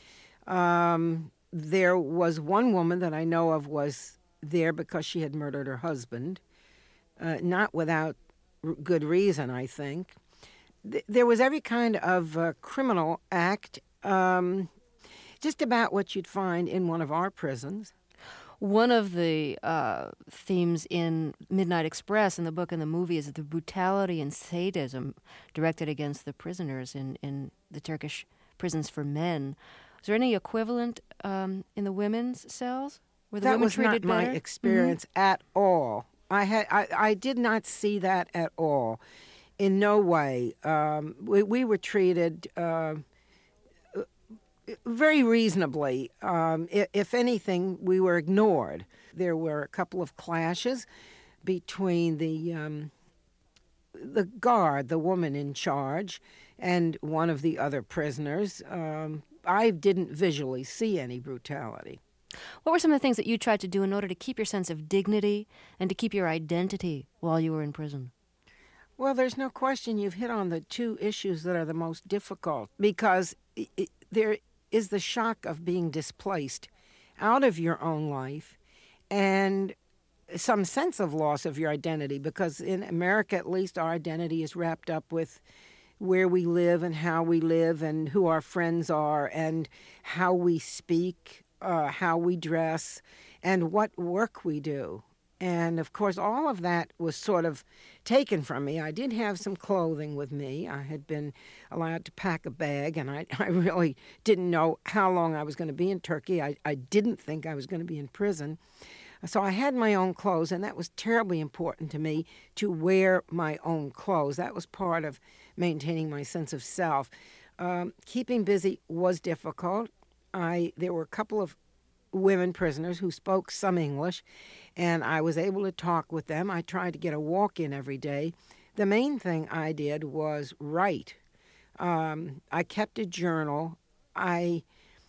Um, there was one woman that I know of was there because she had murdered her husband, uh, not without r- good reason, I think. There was every kind of uh, criminal act, um, just about what you'd find in one of our prisons. One of the uh, themes in Midnight Express, in the book and the movie, is the brutality and sadism directed against the prisoners in, in the Turkish prisons for men. Was there any equivalent um, in the women's cells? Were the That women was not treated my better? experience at all. I had I, I did not see that at all. In no way. Um, we, we were treated uh, very reasonably. Um, if, if anything, we were ignored. There were a couple of clashes between the um, the guard, the woman in charge, and one of the other prisoners. Um, I didn't visually see any brutality. What were some of the things that you tried to do in order to keep your sense of dignity and to keep your identity while you were in prison? Well, there's no question you've hit on the two issues that are the most difficult, because it, it, there is the shock of being displaced out of your own life and some sense of loss of your identity, because in America, at least, our identity is wrapped up with where we live and how we live and who our friends are and how we speak, uh, how we dress, and what work we do. And, of course, all of that was sort of taken from me. I did have some clothing with me. I had been allowed to pack a bag, and I, I really didn't know how long I was going to be in Turkey. I, I didn't think I was going to be in prison. So I had my own clothes, and that was terribly important to me, to wear my own clothes. That was part of maintaining my sense of self. Um, keeping busy was difficult. I there were a couple of women prisoners who spoke some English, and I was able to talk with them. I tried to get a walk in every day. The main thing I did was write. Um, I kept a journal. I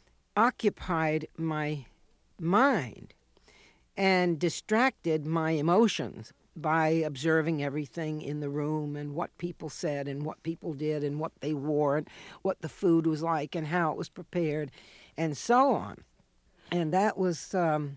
occupied my mind and distracted my emotions by observing everything in the room and what people said and what people did and what they wore and what the food was like and how it was prepared and so on. And that was, um,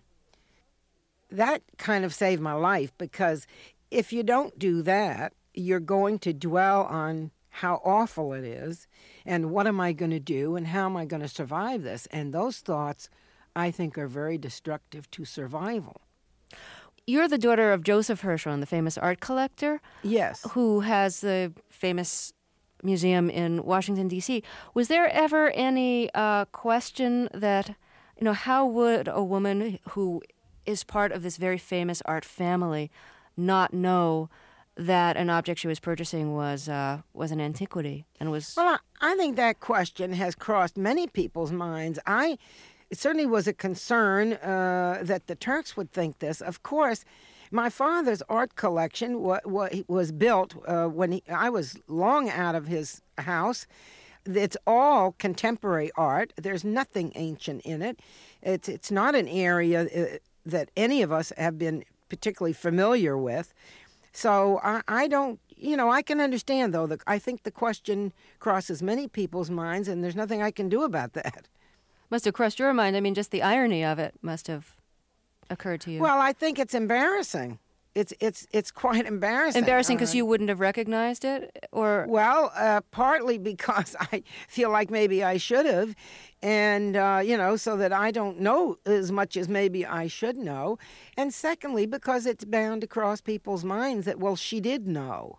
that kind of saved my life, because if you don't do that, you're going to dwell on how awful it is and what am I going to do and how am I going to survive this. And those thoughts, I think, are very destructive to survival. You're the daughter of Joseph Hirshhorn, the famous art collector. Yes. Who has the famous museum in Washington, D C Was there ever any uh, question that, you know, how would a woman who is part of this very famous art family not know that an object she was purchasing was uh, was an antiquity and was... Well, I, I think that question has crossed many people's minds. I... It certainly was a concern uh, that the Turks would think this. Of course, my father's art collection wa- wa- was built uh, when he, I was long out of his house. It's all contemporary art. There's nothing ancient in it. It's, it's not an area uh, that any of us have been particularly familiar with. So I, I don't, you know, I can understand, though. that I think the question crosses many people's minds, and there's nothing I can do about that. Must have crossed your mind. I mean, just the irony of it must have occurred to you. Well, I think it's embarrassing. It's it's it's quite embarrassing. Embarrassing because uh, you wouldn't have recognized it, or well, uh, partly because I feel like maybe I should have, and uh, you know, so that I don't know as much as maybe I should know, and secondly, because it's bound to cross people's minds that, well, she did know.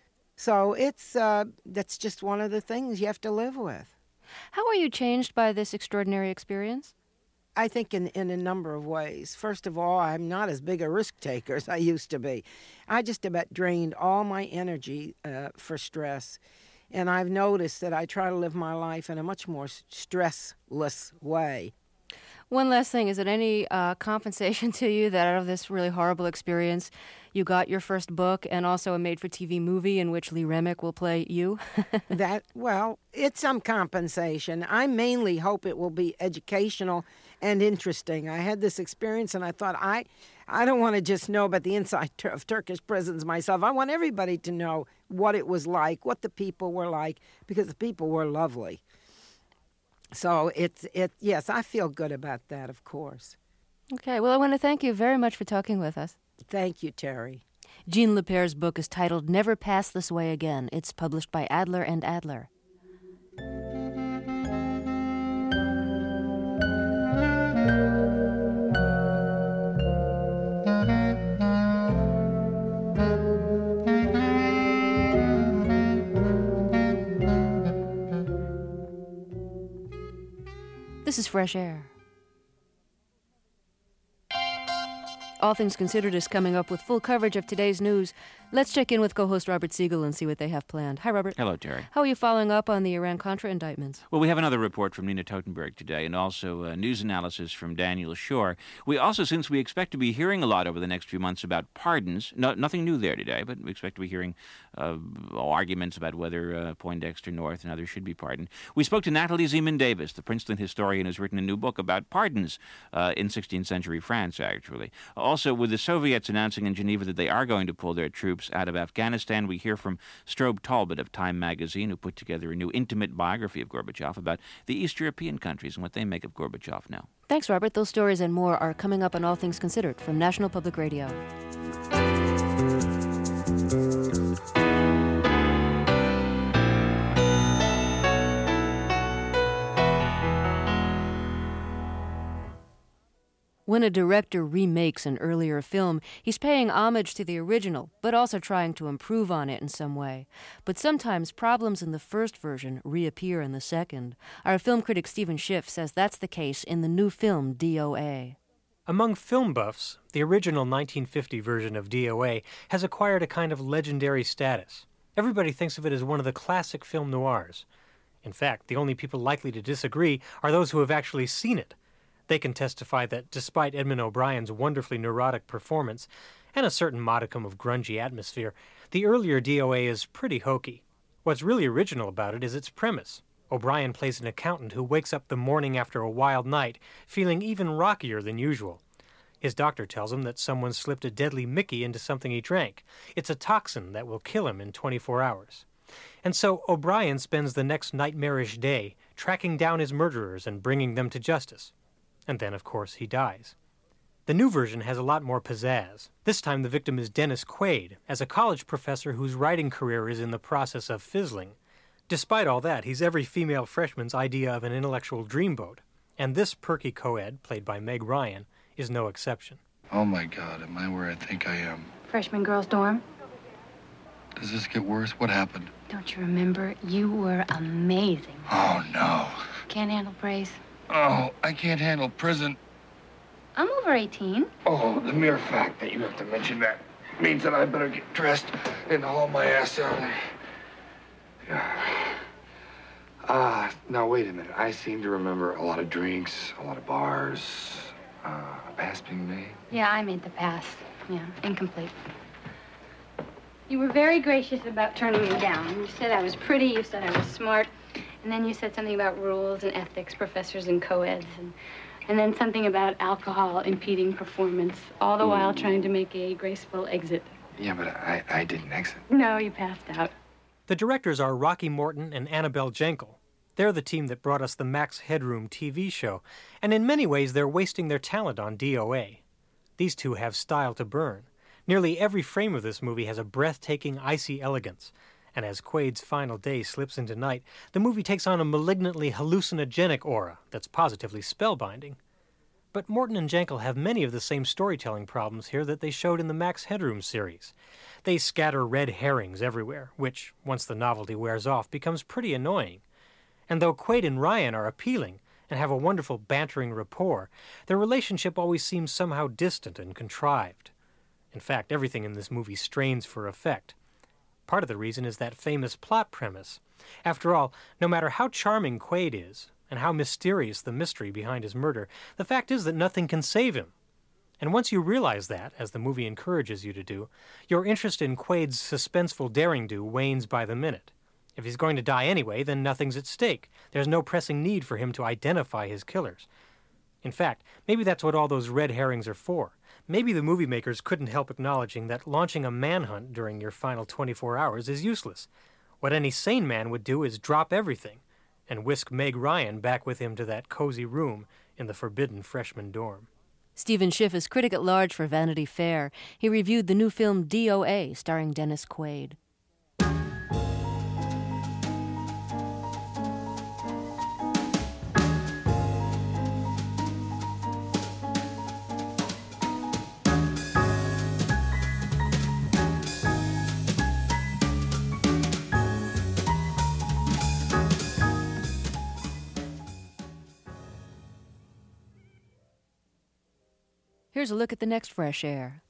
So it's uh, that's just one of the things you have to live with. How were you changed by this extraordinary experience? I think in, in a number of ways. First of all, I'm not as big a risk taker as I used to be. I just about drained all my energy uh, for stress. And I've noticed that I try to live my life in a much more stressless way. One last thing, is it any uh, compensation to you that out of this really horrible experience, you got your first book and also a made-for-T V movie in which Lee Remick will play you? That, well, it's some compensation. I mainly hope it will be educational and interesting. I had this experience and I thought, I, I don't want to just know about the inside tur- of Turkish prisons myself. I want everybody to know what it was like, what the people were like, because the people were lovely. So it's, it, yes, I feel good about that, of course. Okay, well, I want to thank you very much for talking with us. Thank you, Terry. Jean Leper's book is titled Never Pass This Way Again. It's published by Adler and Adler. This is Fresh Air. All Things Considered is coming up with full coverage of today's news. Let's check in with co-host Robert Siegel and see what they have planned. Hi, Robert. Hello, Terry. How are you following up on the Iran-Contra indictments? Well, we have another report from Nina Totenberg today, and also uh, news analysis from Daniel Shore. We also, since we expect to be hearing a lot over the next few months about pardons, no, nothing new there today, but we expect to be hearing uh, arguments about whether uh, Poindexter North and others should be pardoned. We spoke to Natalie Zeman Davis, the Princeton historian who's written a new book about pardons uh, in sixteenth century France, actually. Also, with the Soviets announcing in Geneva that they are going to pull their troops out of Afghanistan, we hear from Strobe Talbot of Time magazine, who put together a new intimate biography of Gorbachev about the East European countries and what they make of Gorbachev now. Thanks, Robert. Those stories and more are coming up on All Things Considered from National Public Radio. When a director remakes an earlier film, he's paying homage to the original, but also trying to improve on it in some way. But sometimes problems in the first version reappear in the second. Our film critic Stephen Schiff says that's the case in the new film D O A. Among film buffs, the original nineteen fifty version of D O A has acquired a kind of legendary status. Everybody thinks of it as one of the classic film noirs. In fact, the only people likely to disagree are those who have actually seen it. They can testify that despite Edmund O'Brien's wonderfully neurotic performance and a certain modicum of grungy atmosphere, the earlier D O A is pretty hokey. What's really original about it is its premise. O'Brien plays an accountant who wakes up the morning after a wild night, feeling even rockier than usual. His doctor tells him that someone slipped a deadly Mickey into something he drank. It's a toxin that will kill him in twenty-four hours. And so O'Brien spends the next nightmarish day tracking down his murderers and bringing them to justice. And then, of course, he dies. The new version has a lot more pizzazz. This time the victim is Dennis Quaid, as a college professor whose writing career is in the process of fizzling. Despite all that, he's every female freshman's idea of an intellectual dreamboat. And this perky co-ed, played by Meg Ryan, is no exception. Oh, my God, am I where I think I am? Freshman girls' dorm? Does this get worse? What happened? Don't you remember? You were amazing. Oh, no. Can't handle praise. Oh, I can't handle prison. I'm over eighteen. Oh, the mere fact that you have to mention that means that I better get dressed and haul my ass down there. Ah, uh, now wait a minute. I seem to remember a lot of drinks, a lot of bars, uh, a pass being made. Yeah, I made the pass. Yeah, incomplete. You were very gracious about turning me down. You said I was pretty, you said I was smart, and then you said something about rules and ethics, professors and co-eds, and, and then something about alcohol impeding performance, all the while trying to make a graceful exit. Yeah, but I, I didn't exit. No, you passed out. The directors are Rocky Morton and Annabelle Jankel. They're the team that brought us the Max Headroom T V show, and in many ways they're wasting their talent on D O A. These two have style to burn. Nearly every frame of this movie has a breathtaking, icy elegance, and as Quaid's final day slips into night, the movie takes on a malignantly hallucinogenic aura that's positively spellbinding. But Morton and Jankel have many of the same storytelling problems here that they showed in the Max Headroom series. They scatter red herrings everywhere, which, once the novelty wears off, becomes pretty annoying. And though Quaid and Ryan are appealing and have a wonderful bantering rapport, their relationship always seems somehow distant and contrived. In fact, everything in this movie strains for effect. Part of the reason is that famous plot premise. After all, no matter how charming Quaid is, and how mysterious the mystery behind his murder, the fact is that nothing can save him. And once you realize that, as the movie encourages you to do, your interest in Quaid's suspenseful daring-do wanes by the minute. If he's going to die anyway, then nothing's at stake. There's no pressing need for him to identify his killers. In fact, maybe that's what all those red herrings are for. Maybe the movie makers couldn't help acknowledging that launching a manhunt during your final twenty-four hours is useless. What any sane man would do is drop everything and whisk Meg Ryan back with him to that cozy room in the forbidden freshman dorm. Stephen Schiff is critic at large for Vanity Fair. He reviewed the new film D O A, starring Dennis Quaid. Here's a look at the next Fresh Air.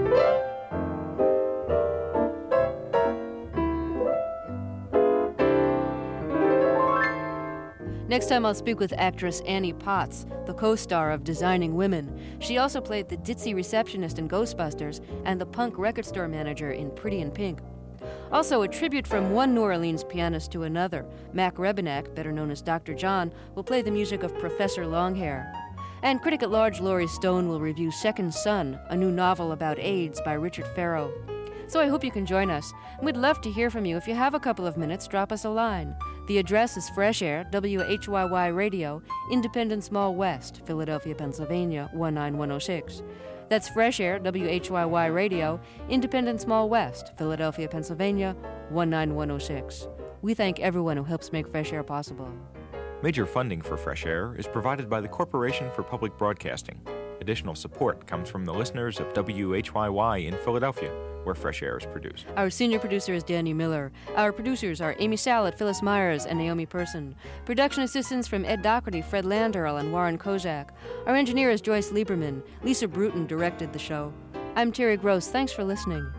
Next time I'll speak with actress Annie Potts, the co-star of Designing Women. She also played the ditzy receptionist in Ghostbusters and the punk record store manager in Pretty in Pink. Also, a tribute from one New Orleans pianist to another. Mac Rebenak, better known as Doctor John, will play the music of Professor Longhair. And critic at large Laurie Stone will review Second Son, a new novel about AIDS by Richard Farrow. So I hope you can join us. We'd love to hear from you. If you have a couple of minutes, drop us a line. The address is Fresh Air, W H Y Y Radio, Independence Mall West, Philadelphia, Pennsylvania, one nine one oh six. That's Fresh Air, W H Y Y Radio, Independence Mall West, Philadelphia, Pennsylvania, one nine one oh six. We thank everyone who helps make Fresh Air possible. Major funding for Fresh Air is provided by the Corporation for Public Broadcasting. Additional support comes from the listeners of W H Y Y in Philadelphia, where Fresh Air is produced. Our senior producer is Danny Miller. Our producers are Amy Sallet, Phyllis Myers, and Naomi Person. Production assistants from Ed Doherty, Fred Landerl, and Warren Kozak. Our engineer is Joyce Lieberman. Lisa Bruton directed the show. I'm Terry Gross. Thanks for listening.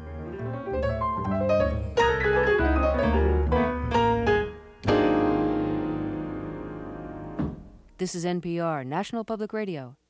This is N P R, National Public Radio.